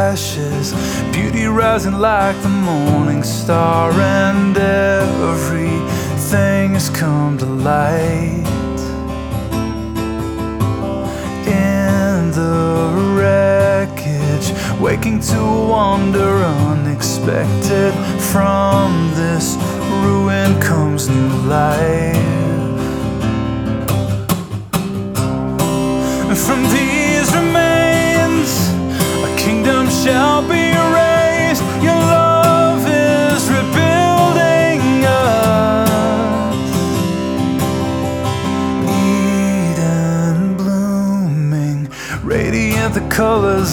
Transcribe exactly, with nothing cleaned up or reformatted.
ashes, beauty rising like the morning star, and everything has come to light. In the wreckage, waking to a wonder unexpected, from this ruin comes new life. And from these remains a kingdom shall be raised. Your love is rebuilding us, Eden blooming, radiant the colors